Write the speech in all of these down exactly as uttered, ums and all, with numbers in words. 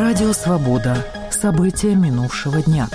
Радио «Свобода». События минувшего дня.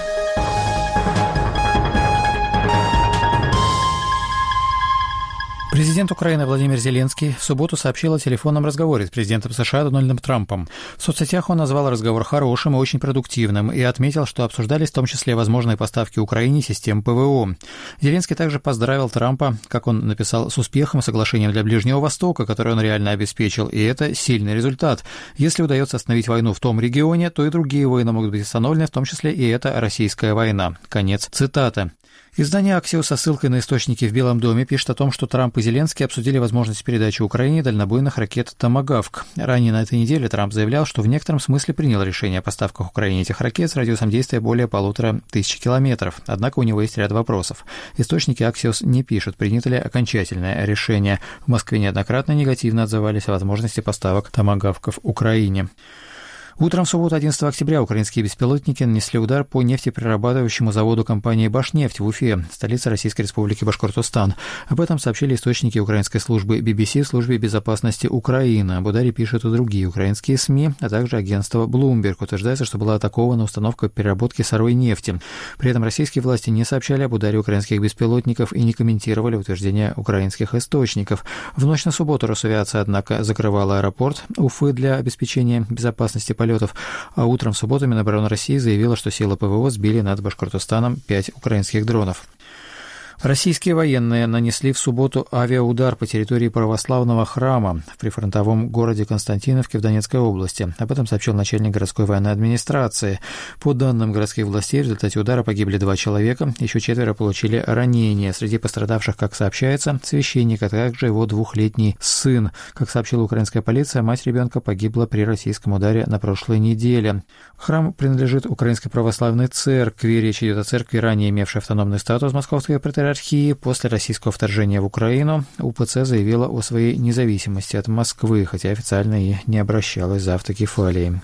Президент Украины Владимир Зеленский в субботу сообщил о телефонном разговоре с президентом США Дональдом Трампом. В соцсетях он назвал разговор хорошим и очень продуктивным и отметил, что обсуждались в том числе возможные поставки Украине систем ПВО. Зеленский также поздравил Трампа, как он написал, с успехом и соглашением для Ближнего Востока, которое он реально обеспечил, и это сильный результат. Если удается остановить войну в том регионе, то и другие войны могут быть остановлены, в том числе и эта российская война. Конец цитаты. Издание «Аксиос» со ссылкой на источники в Белом доме пишет о том, что Трамп и Зеленский обсудили возможность передачи Украине дальнобойных ракет «Томагавк». Ранее на этой неделе Трамп заявлял, что в некотором смысле принял решение о поставках Украине этих ракет с радиусом действия более полутора тысяч километров. Однако у него есть ряд вопросов. Источники «Аксиос» не пишут, принято ли окончательное решение. В Москве неоднократно негативно отзывались о возможности поставок «Томагавков» Украине. Утром в субботу, одиннадцатого октября, украинские беспилотники нанесли удар по нефтеперерабатывающему заводу компании «Башнефть» в Уфе, столице Российской Республики Башкортостан. Об этом сообщили источники украинской службы би би си в службе безопасности Украины. Об ударе пишут и другие украинские СМИ, а также агентство Bloomberg. Утверждается, что была атакована установка переработки сырой нефти. При этом российские власти не сообщали об ударе украинских беспилотников и не комментировали утверждения украинских источников. В ночь на субботу Росавиация, однако, закрывала аэропорт Уфы для обеспечения безопасности полетов, а утром в субботу Минобороны России заявила, что силы ПВО сбили над Башкортостаном пять украинских дронов. Российские военные нанесли в субботу авиаудар по территории православного храма в прифронтовом городе Константиновке в Донецкой области. Об этом сообщил начальник городской военной администрации. По данным городских властей, в результате удара погибли два человека, еще четверо получили ранения. Среди пострадавших, как сообщается, священник, а также его двухлетний сын. Как сообщила украинская полиция, мать ребенка погибла при российском ударе на прошлой неделе. Храм принадлежит Украинской православной церкви. Речь идет о церкви, ранее имевшей автономный статус Московской патриархии. После российского вторжения в Украину УПЦ заявила о своей независимости от Москвы, хотя официально и не обращалась за автокефалией.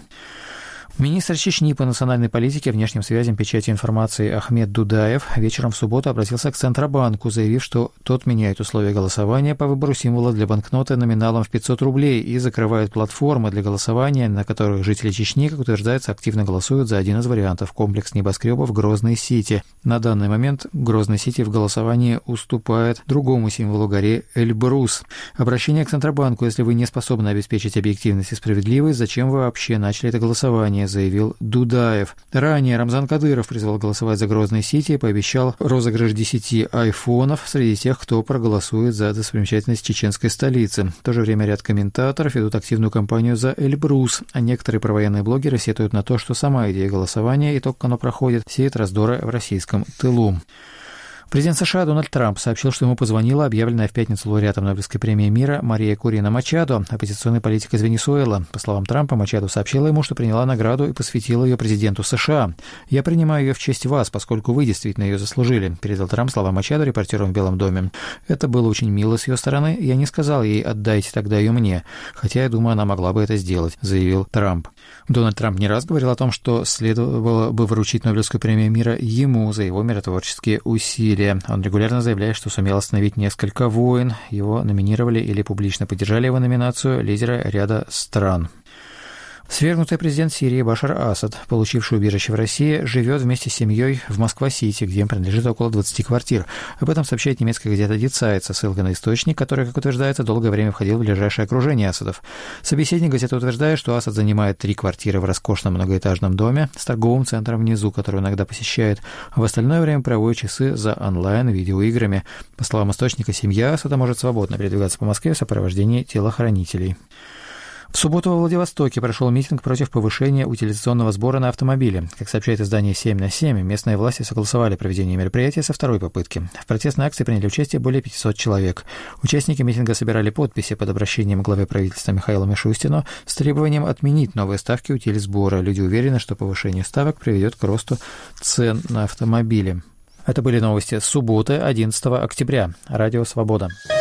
Министр Чечни по национальной политике, внешним связям, печати информации Ахмед Дудаев вечером в субботу обратился к Центробанку, заявив, что тот меняет условия голосования по выбору символа для банкноты номиналом в пятьсот рублей и закрывает платформы для голосования, на которых жители Чечни, как утверждается, активно голосуют за один из вариантов – комплекс небоскребов Грозный-Сити. На данный момент Грозный-Сити в голосовании уступает другому символу горе Эльбрус. Обращение к Центробанку: если вы не способны обеспечить объективность и справедливость, зачем вы вообще начали это голосование, заявил Дудаев. Ранее Рамзан Кадыров призвал голосовать за Грозный-Сити и пообещал розыгрыш десяти айфонов среди тех, кто проголосует за достопримечательность чеченской столицы. В то же время ряд комментаторов ведут активную кампанию за Эльбрус, а некоторые провоенные блогеры сетуют на то, что сама идея голосования и то, как оно проходит, сеет раздоры в российском тылу. Президент США Дональд Трамп сообщил, что ему позвонила объявленная в пятницу лауреатом Нобелевской премии мира Мария Курина Мачадо, оппозиционный политик из Венесуэлы. По словам Трампа, Мачадо сообщила ему, что приняла награду и посвятила ее президенту США. «Я принимаю ее в честь вас, поскольку вы действительно ее заслужили», передал Трамп слова Мачадо репортерам в Белом доме. «Это было очень мило с ее стороны. Я не сказал ей: отдайте тогда ее мне, хотя я думаю, она могла бы это сделать», заявил Трамп. Дональд Трамп не раз говорил о том, что следовало бы вручить Нобелевскую премию мира ему за его миротворческие усилия. Он регулярно заявляет, что сумел остановить несколько войн. Его номинировали или публично поддержали его номинацию лидеры ряда стран. Свергнутый президент Сирии Башар Асад, получивший убежище в России, живет вместе с семьей в Москва-Сити, где им принадлежит около двадцати квартир. Об этом сообщает немецкая газета Die Zeit со ссылкой на источник, который, как утверждается, долгое время входил в ближайшее окружение Асадов. Собеседник газеты утверждает, что Асад занимает три квартиры в роскошном многоэтажном доме с торговым центром внизу, который иногда посещает, а в остальное время проводит часы за онлайн-видеоиграми. По словам источника, семья Асада может свободно передвигаться по Москве в сопровождении телохранителей. В субботу во Владивостоке прошел митинг против повышения утилизационного сбора на автомобили. Как сообщает издание семь на семь, местные власти согласовали проведение мероприятия со второй попытки. В протестной акции приняли участие более пятисот человек. Участники митинга собирали подписи под обращением к главе правительства Михаилу Мишустину с требованием отменить новые ставки утилизбора. Люди уверены, что повышение ставок приведет к росту цен на автомобили. Это были новости с субботы, одиннадцатого октября. Радио «Свобода».